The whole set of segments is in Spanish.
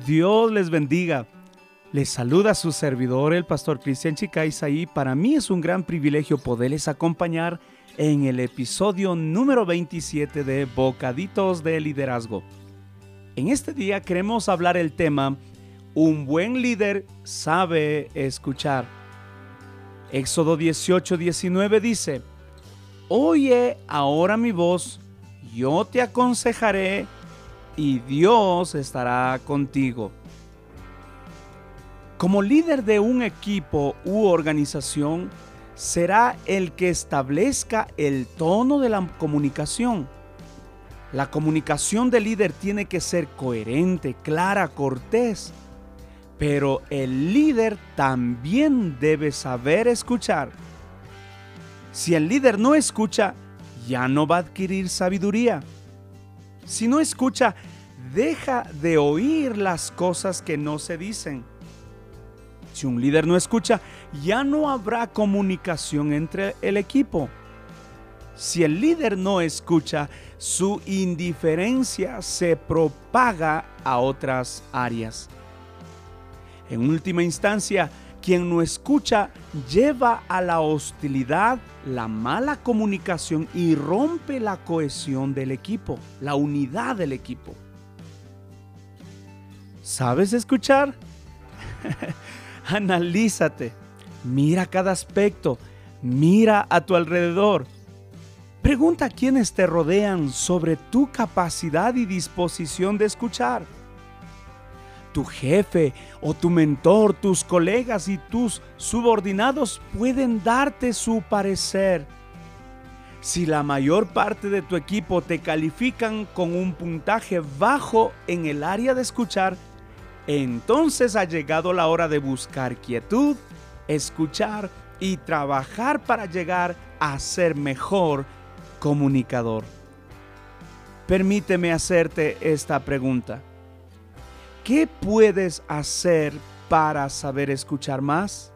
Dios les bendiga. Les saluda su servidor, el pastor Cristian Chicaiza, y para mí es un gran privilegio poderles acompañar en el episodio número 27 de Bocaditos de Liderazgo. En este día queremos hablar el tema Un buen líder sabe escuchar. Éxodo 18:19 dice: Oye ahora mi voz, yo te aconsejaré y Dios estará contigo. Como líder de un equipo u organización, será el que establezca el tono de la comunicación. La comunicación del líder tiene que ser coherente, clara, cortés. Pero el líder también debe saber escuchar. Si el líder no escucha, ya no va a adquirir sabiduría. Si no escucha, deja de oír las cosas que no se dicen. Si un líder no escucha, ya no habrá comunicación entre el equipo. Si el líder no escucha, su indiferencia se propaga a otras áreas. En última instancia, quien no escucha lleva a la hostilidad, la mala comunicación y rompe la cohesión del equipo, la unidad del equipo. ¿Sabes escuchar? Analízate, mira cada aspecto, mira a tu alrededor. Pregunta a quienes te rodean sobre tu capacidad y disposición de escuchar. Tu jefe o tu mentor, tus colegas y tus subordinados pueden darte su parecer. Si la mayor parte de tu equipo te califican con un puntaje bajo en el área de escuchar, entonces ha llegado la hora de buscar quietud, escuchar y trabajar para llegar a ser mejor comunicador. Permíteme hacerte esta pregunta. ¿Qué puedes hacer para saber escuchar más?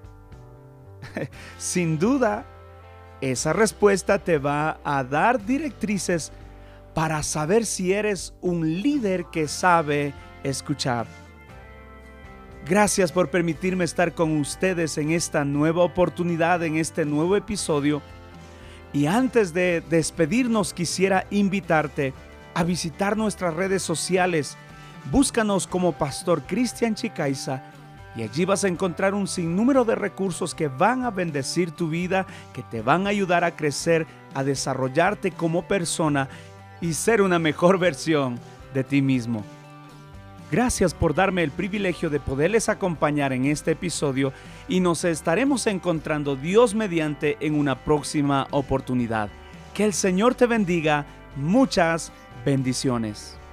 Sin duda, esa respuesta te va a dar directrices para saber si eres un líder que sabe escuchar. Gracias por permitirme estar con ustedes en esta nueva oportunidad, en este nuevo episodio. Y antes de despedirnos, quisiera invitarte a visitar nuestras redes sociales. Búscanos como Pastor Cristian Chicaiza y allí vas a encontrar un sinnúmero de recursos que van a bendecir tu vida, que te van a ayudar a crecer, a desarrollarte como persona y ser una mejor versión de ti mismo. Gracias por darme el privilegio de poderles acompañar en este episodio y nos estaremos encontrando Dios mediante en una próxima oportunidad. Que el Señor te bendiga. Muchas bendiciones.